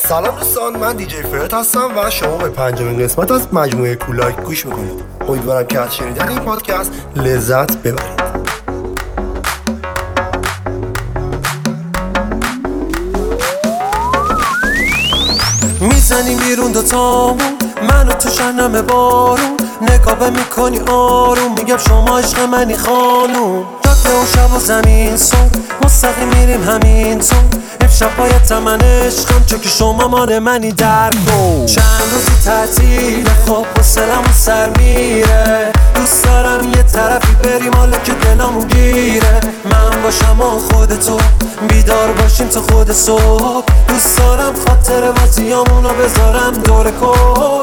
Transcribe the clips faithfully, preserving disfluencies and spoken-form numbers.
سلام دوستان، من دیجی فرد هستم و شما به پنجمین قسمت از مجموعه کولایک گوش میکنید. امیدوارم که از شنیدن این پادکست لذت ببرید. میزنی بیرون دوتامون، منو تو شنم بارون، نگاه میکنی آروم، میگم شما عشق منی خانوم. جاده و شب و زمین سون، مستقیم میریم همین تون، امشب باید تمن عشقم چون که شما مال منی در کن. چند روزی تعطیل خواب و سلمون سر میره، دوست دارم یه طرفی بریم حالا که دلمون گیره. من باشم و خودتو بیدار باشیم تا خود صبح، دوست دارم خاطر بازیامونو بذارم دور کن.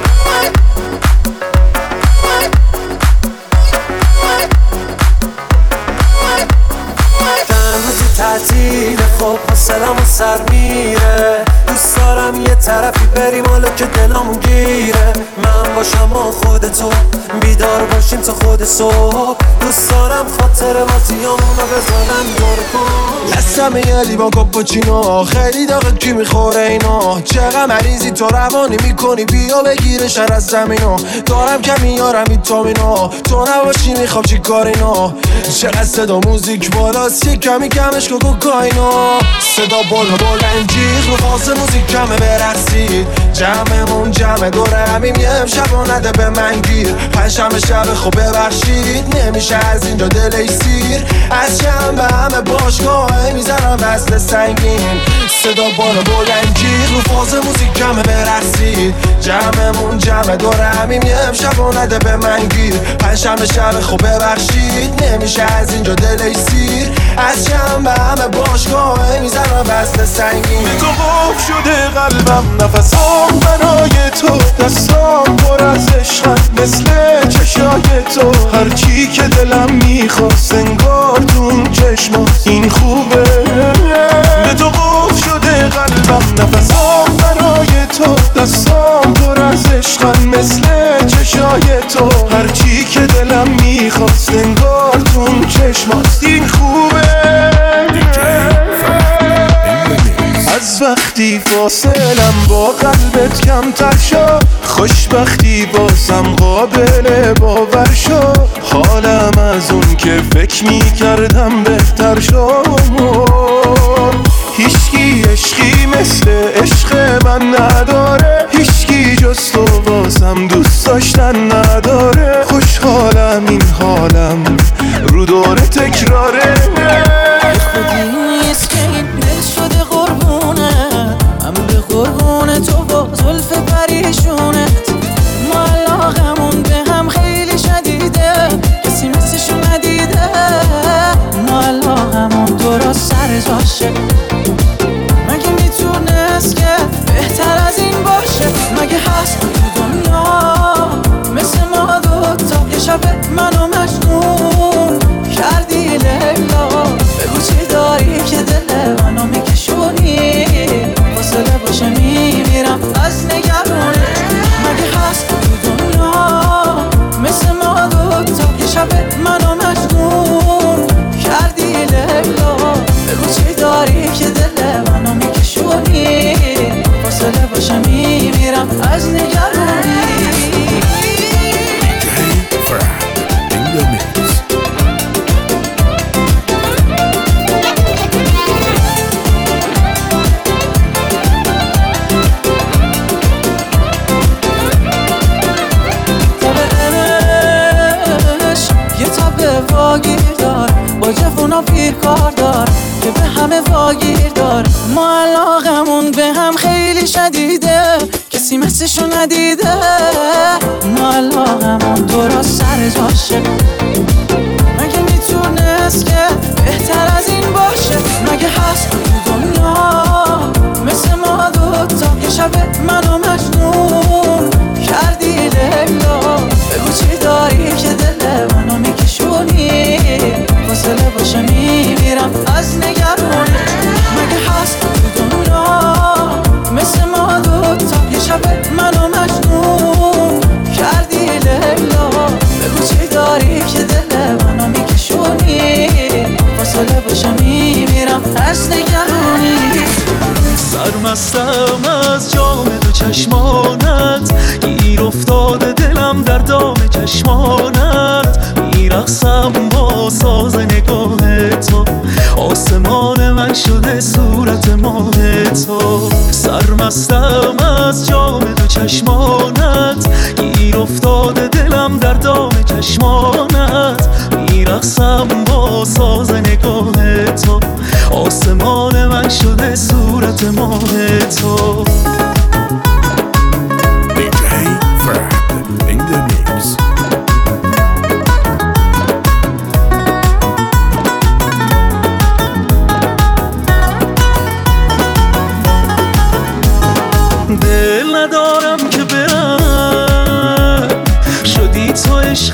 تعطیل خواب و سلمون سر میره، دوست دارم یه طرفی بریم حالا که دلمون گیره. من باشم و خودتو بیدار باشیم تا خود صبح، دوست دارم خاطر بازیامونو بزنم دور کن. دستم یه لیوان کاپوچینو، خیلی داغه کی میخوره اینا، چقدر مریضی تو روانی میکنی، بیا بگیره شر از زمینو. دارم کمی یارم ویتامینو، تو نباشی میخوام چی کار اینا. چقدر صدا موزیک بالاست، یه کمی کمش که کوکائینو. صدا بالا بالا جیغ رو فاز موزیک کمه برقصید، جمعمون جمع دوره همیم، یه امشب و نده به من گیر. پنجشنبه شب خوب ببخشید، نمیشه از اینجا دل سیر، از شنبه همه باشگاه میزنم وزن سنگین. صدا بالا بلند جیغ رو فاز موزیک کمه برقصید، جمعمون جمع دوره همیم، یه امشب و نده به من گیر. پنجشنبه شب خوب ببخشید، نمیشه از اینجا دل سیر، از شنبه همه باشگاه میزنم وزن سنگین. به تو قف شده قلبم، نفسام برای تو، دستام پر از عشقم مثل چشای تو. هرچی که دلم میخواست انگار تو اون چشماست، این خوبه. به تو قف شده قلبم، نفسام برای تو، دستام پر از عشقم مثل چشای تو. هرچی که دلم میخواست انگار تو اون چشماست، این خوبه. از وقتی فاصلم با قلبت کمتر شد، خوشبختی بازم قابل باور شد. حالم از اون که فکر میکردم بهتر شد. هیچکی عشقی مثل عشق من نداره، هیچکی جز تو بازم دوست داشتن نداره. خوشحالم این حالم رو دوره تکراره. نیست که این دل شده قربونه، من به قربون تو با زلف پریشونت. ما علاقمون به هم خیلی شدیده، کسی مثلشو ندیده. ما علاقمون درست سر جاشه، مگه میتونست که بهتر از این باشه؟ مگه هست تو دنیا مثل ما دوتا؟ یه شب منو مجنون کردی لیلا، بگو چی داری که دل منو میکشونی؟ فاصله باشه میمیرم از نگرانی. مگه هست تو دنیا مثل ما دوتا؟ یه شب منو مجنون کردی لیلا، بگو چی داری که دل منو میکشونی؟ فاصله باشه میمیرم از نگرانی. واگیر دار با جفونا پیر کار دار که به همه واگیر دار. ما علاقمون به هم خیلی شدیده، کسی مثلشو ندیده. ما علاقمون درست سر جاشه، مگه میتونست که بهتر از این باشه؟ مگه هست تو دنیا مثل ما دوتا؟ یه شب منو مجنون کردی لیلا، بگو چی داری که دل منو میکشونی؟ فاصله باشه میمیرم از نگرانی. مگه هست تو دنیا مثل ما دوتا؟ یه شب منو مجنون کردی لیلا، بگو چی داری که دل منو میکشونی؟ فاصله باشه میمیرم از نگرانی. سرمستم چشمانت، گیر افتاده دلم در دام چشمانت، میرقصم با ساز نگاه تو، آسمان من شده صورت ماه تو، سرمستم از جام دو چشمانت، گیر افتاده دلم در دام چشمانت، میرقصم با ساز نگاه تو، آسمان من شده صورت ماه تو. دی جی Fred in the mix. دل ندارم که برم، شدی تو عشق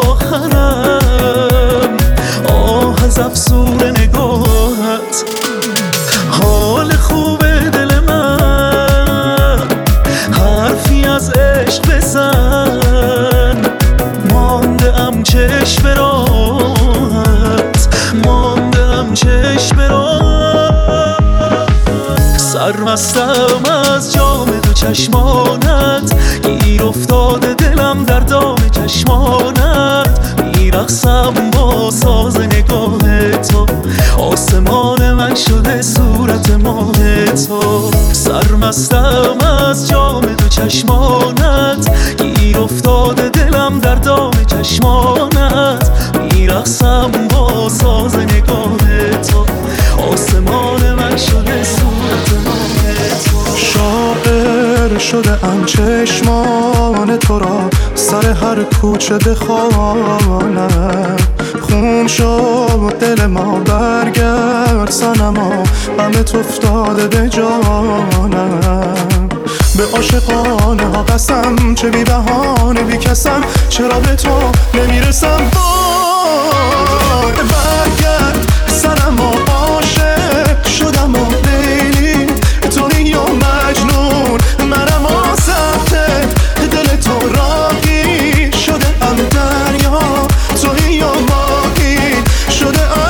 آخرم، آه از افسون نگاهت، حال خوب دل من، حرفی از عشق بزن، مانده ام چشم راهت، مانده ام چشم راهت، سرمستم از جام دو چشمانت، گیر افتاده دلم در دام چشمانت، میرقصم با ساز نگاه تو، آسمان من شده صورت ماه تو، سرمستم از جام دو چشمانت، گیر افتاده دلم در دام چشمانت، میرقصم با ساز نگاه تو، آسمان من شده صورت ماه تو. شاعر شده ام چشمان تو را، سر هر کوچه بخوانم، خون شد دل ما، برگرد صنما، غمت افتاده به جانم، به عاشقانه ها قسم، چه بی بهانه بی کسم، چرا به تو نمیرسم، وای برگرد صنما، عاشق شدم و لیلی توی یا مجنون، منم آسفته دل تو راهی شده ام دریا، توی یا ماهی شده ام.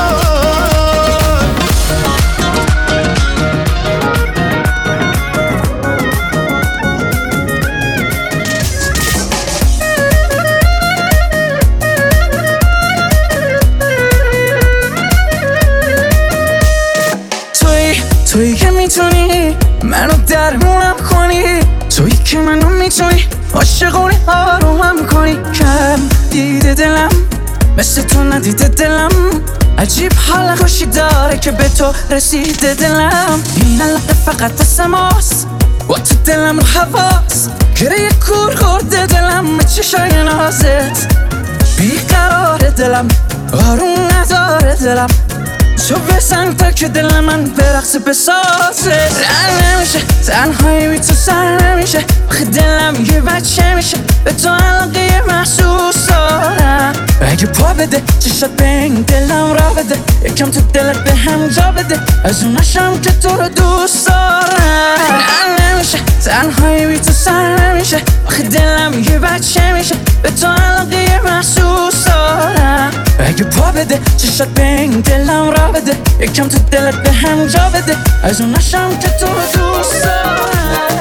تویی که میتونی منو درمونم کنی، تویی که منو میتونی عاشقونه آرومم کنی، کم دیده دلم مثل تو ندیده دلم، عجیب حال خوشی داره که به تو رسیده دلم، این علاقه فقط دست ماست و تو دلم رو حواس، گره کور خورده دلم به چشای نازت، بیقرار دلم آروم نداره دلم، تو بزن تا که دل من برقص بسازه، رن نمیشه تنهایی بی تو سر نمیشه، آخه دلم یه بچه میشه، به تو علاقه محسوس دارم، اگه پا بده چشت به این دلم را بده، یکم تو دلت به هم جا بده، از اونشم که تو رو دوست دارم، رن نمیشه تنهایی بی تو سر نمیشه، آخه دلم یه بچه میشه، به تو علاقه محسوس دارم، اگه پا بده چشت به این دلم را بده، یکم تو دلت به هم جا بده، از اونشم که تو رو دوست دارم.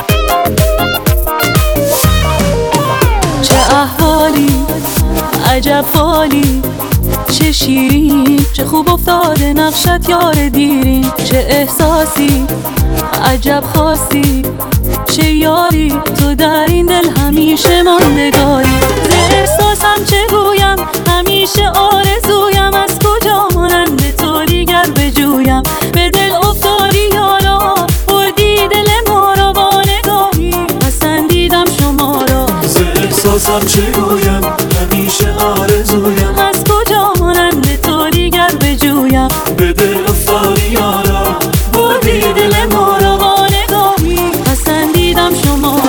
چه احوالی عجب فالی، چه شیرین چه خوب افتاده نقشت یار دیرین، چه احساسی عجب خاصی، چه یاری تو در این دل همیشه ماندگاری، ز احساسم چه گویم همیشه آرزویم، از کجا مانند تو دیگر بجویم، به دل افتادی یارا بردی دل ما را با نگاهی، پسندیدم شما را، ز احساسم چه گویم همیشه آرزویم، از کجا مانند تو دیگر بجویم، به دل افتادی یارا بردی دل ما را با نگاهی، پسندیدم شما را.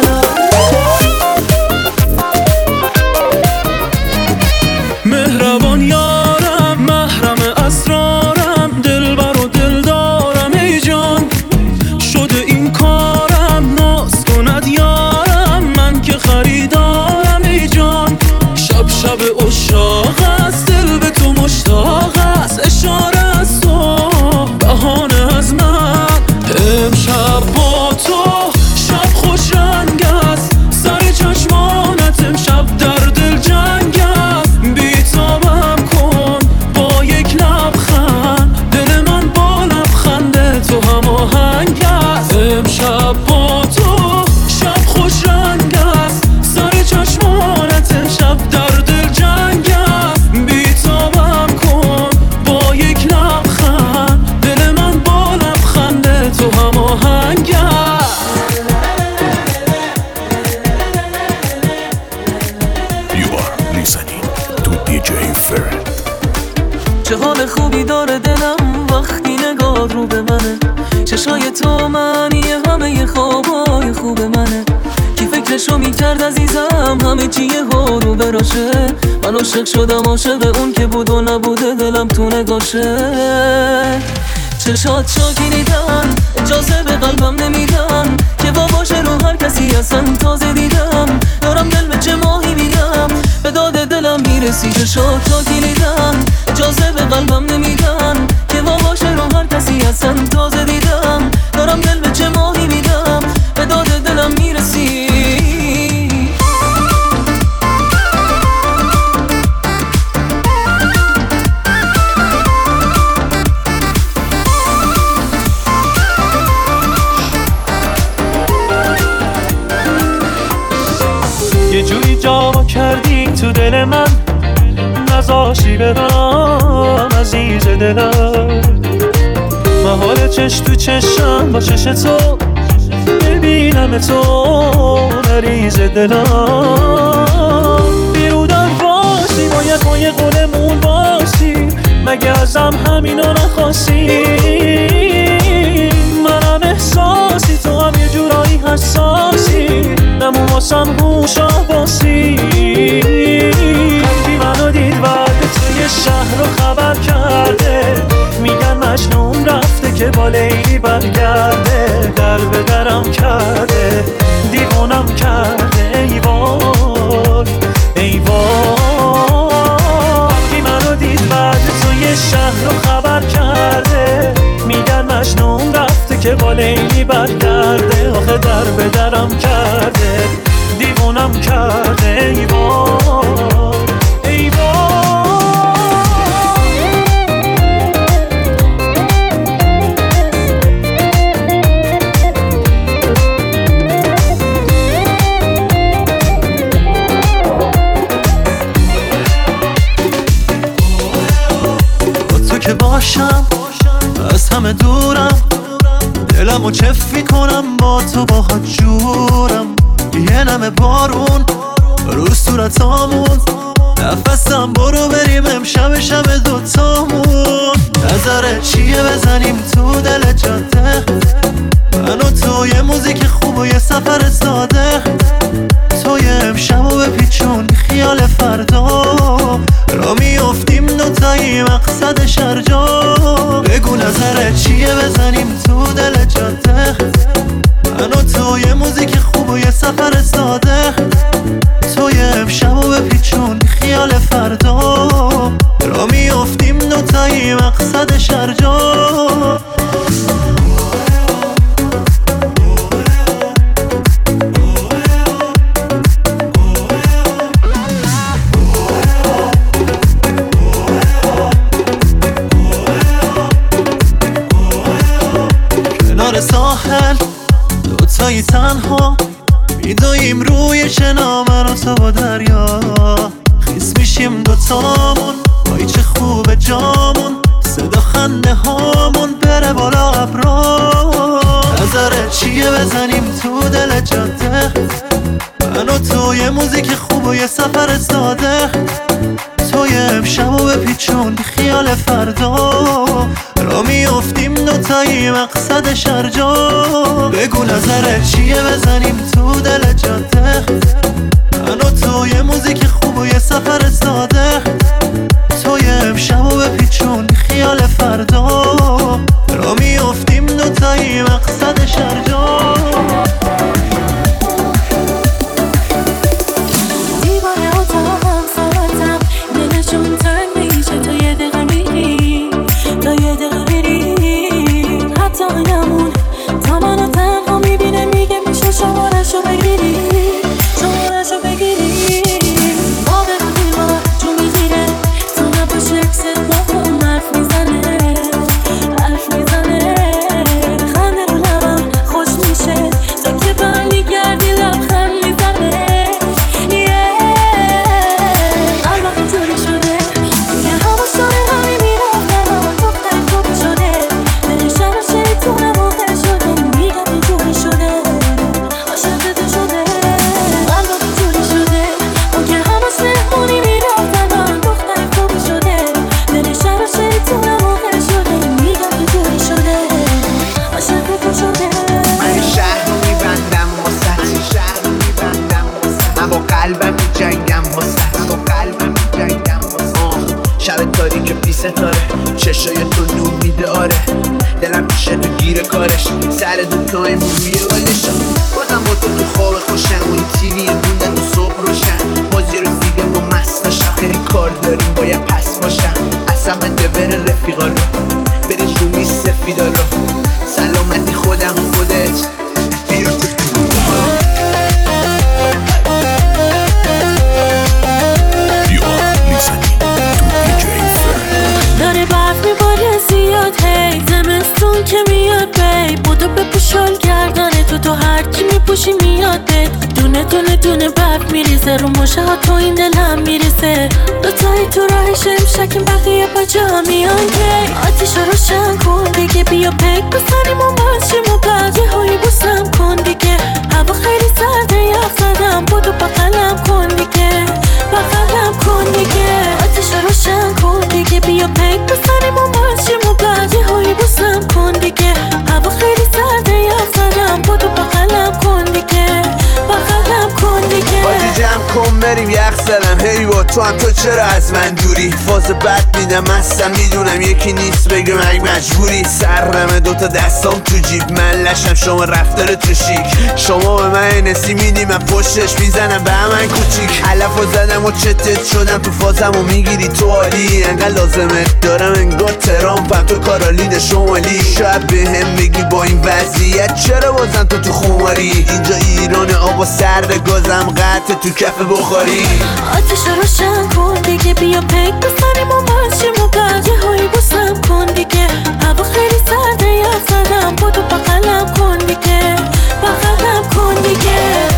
مهربان یارم محرم اسرارم، دلبر و دلدارم ای جان، شده این کارم ناز کند یارم، من که خریدارم ای جان، شب شب عشاق است دل به تو مشتاق است، اشاره از تو بهانه از من، امشب با تو شب دی جی فرد. چه حال خوبی داره دلم وقتی نگاه رو به منه، چشای تو معنی همه خوابای خوب منه. کی فکرشو میکرد عزیزم همه چی ها رو براشه، من عاشق شدم عاشق اون که بود و نبوده دلم تو نگاشه. چشات شاکیریدن اجازه به قلبم نمیدن که باباشه رو هر کسی اصلا تازه دیدم، دارم دل به چه ماهی میدم به داد دلم میرسی. چشات شاکیریدن اجازه به قلبم نمیدن که باباشه رو هر کسی اصلا تازه دیدم، دارم دل به چه ماهی میدم به داد دلم میرسی. یه جوری جا کردی تو دل من، نذاشی برم عزیز دلم. محال چش تو چشم با چش تو ببینم تو مریض دلم. بیرودن باشی باید ما یه قولمون باشی، مگه ازم همینو نخواستی؟ منم احساسی تو هم یه جورایی حساسی، نمون واسم هوش آباسی. قلبی منو دید ورده توی شهر رو خبر کرده، میگن مجنون رفته که با لیلی برگرده. در به درم کرده دیوانم کرده ای وای ای وای. قلبی منو دید ورده توی شهر رو خبر کرده، میگن مجنون رفته که با لیلی برگرده. آخه در به درم کرده دیوانم کرده ای وای ای وای. با تو که باشم از همه دورم، دلمو چف میکنم با تو باهات جورم. یه نمه بارون رو صورتامون، نفسم برو بریم امشب شب دوتامون. نظرت چیه بزنیم تو دل جاده، من و تو یه موزیک خوب و یه سفر ساده. تو یه امشب و بپیچون خیال فردا، را میافتیم دوتایی مقصد شرجا. بگو نظرت چیه بزنیم تو دل جاده، من و تو یه موزیک خوب و یه سفر ساده. تو یه امشب و بپیچون خیال فردا، را میافتیم دوتایی مقصد شرجا. کنار ساحل دوتایی تنها میدویم روی شنا، من و تو با دریا. خیس میشیم دوتامون وای چه خوبه جامون، صدا خنده هامون بره بالا ابرا. نظرت چیه بزنیم تو دل جاده، من و تو یه موزیک خوب و یه سفر ساده. تو یه امشب و بپیچون خیال فردا، را میافتیم دوتایی مقصد شرجا. بگو نظرت چیه بزنیم تو دل جاده، من و تو یه موزیک خوب و یه سفر ساده. تو یه امشب و بپیچون خیال فردا، را میافتیم دوتایی مقصد شرجا. شمارشو بگیری شمارشو بگیری باقی رو دیر بابا جون میگیره شب تاریک بی ستاره، چشای تو نور میده آره، دلم میشه تو گیر کارش، سر دوتاییم روی بالشم، بازم با تو تو خواب خوشم، اون تیوی موندن تو صبح روشن، بازی رفیقه با مست نشم، خیلی کار داریم باید پس باشم، اصلا بده بره رفیقا رو، بری جومی سفیدا رو، سلامتی خودم خودت بیا تو داره برف میباره زیاد هی زمستون که میاد بی بودو بپوشال گردنه تو تو هرچی میپوشی میاد بید دونه دونه دونه برف میریزه رو مشه ها تو این دلم میریزه دوتایی تو راه شمشکیم بقیه بچه ها میان کی آتیش رو روشن کن دیگه بیا پک بسنیم و ماشیم و بقیه هایی بوسم کن دیگه هوا خیلی سرده یخ زدم بودو بقلم کن دیگه بقلم کن دیگه آتیش رو روشن کن دیگه بیا پک بسنیم و ماشیم و بقیه هایی بوسم کن دیگه هوا خیلی سرده یخ زدم بودو بقلم کن دیگه بقلم کن دیگه بازی جمع کن بریم یخ زدم هی با تو هم تو چرا از من دوری فاز بد میدم هستم میدونم یکی نیست بگه من مجبوری سرمه دوتا دستام تو جیب من لشم شما رفتار تو شیک شما به من نسی میدی من پشتش میزنم به همن کوچیک علف و زدم و چتت شدم تو فازم و میگیری تو عالی انقدر لازمت دارم انگار ترامپم تو کارالین شمالی شاید به هم بگی با این وضعیت چرا بازم تو تو خماری اینجا ایران آب و سرد گازم قطع تو کف بخاری آتیش رو روشن کن دیگه بیا پک بسنیم و ماشیم و بقیه هایی بوسم کن دیگه هوا خیلی سرده یخ زدم بودو بقلم کن دیگه بقلم کن دیگه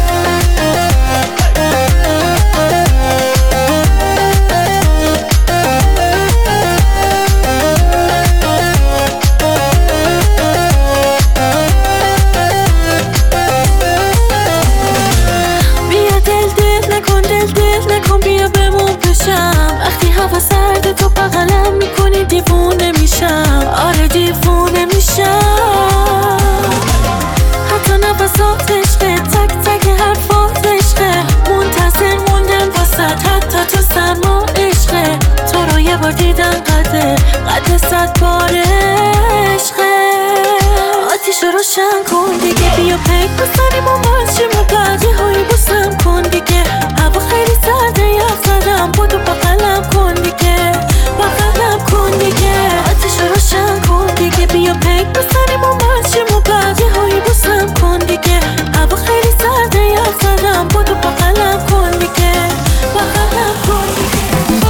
وقتی هوا سرده تو بغلم میکنی دیوونه میشم آره دیوونه میشم حتی نفسات عشقه تک تک حرفات عشقه منتظر موندن واسد حتی تو سرما عشقه تو رو یه بار دیدن قده قده صد بار عشقه آتیش رو روشن کن دیگه بیا پک بسنیم و ماشیم و بقیه هایی بوسم کن دیگه هوا خیلی سرده یخ زدم بودو بقلم کن دیگه بقلم کن دیگه آتیش رو روشن کن دیگه بیا پک بسنیم و ماشیم و بقیه هایی بوسم کن دیگه هوا خیلی سرده یخ زدم بودو بقلم کن دیگه بقلم کن دیگه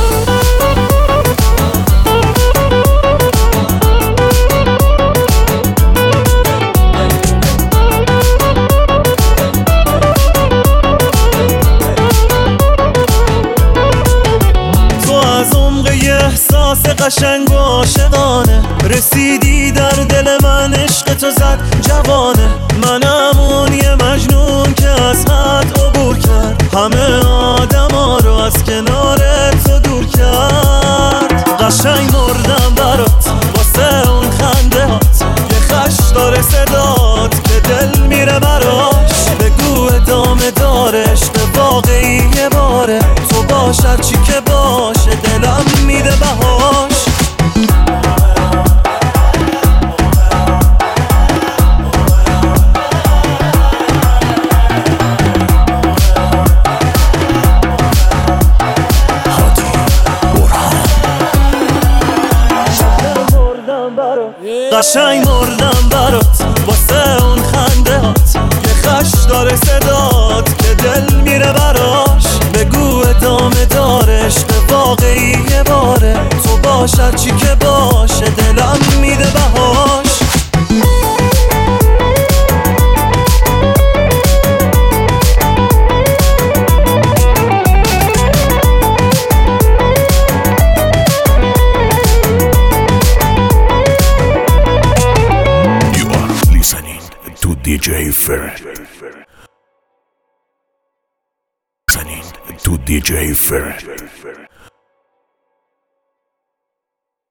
احساس قشنگ و عاشقانه رسیدی در دل من عشق تو زد جوانه منم اون یه مجنون که از حد عبور کرد همه آدما رو از کنار تو دور کرد قشنگ مردم برات واسه اون خنده هات یه خش داره صدات که دل میره براش بگو ادامه داره عشق واقعی یه باره تو باشد چی که باشه دلم میده بهاش قشنگ مردم برات واسه اون خنده هات یه خش داره صدات که دل میره براش بگو ادامه داره عشق واقعی یه باره تو باشد چی که باشه دلم میده بهاش دی جی Ferret. Listening to دی جی Ferret.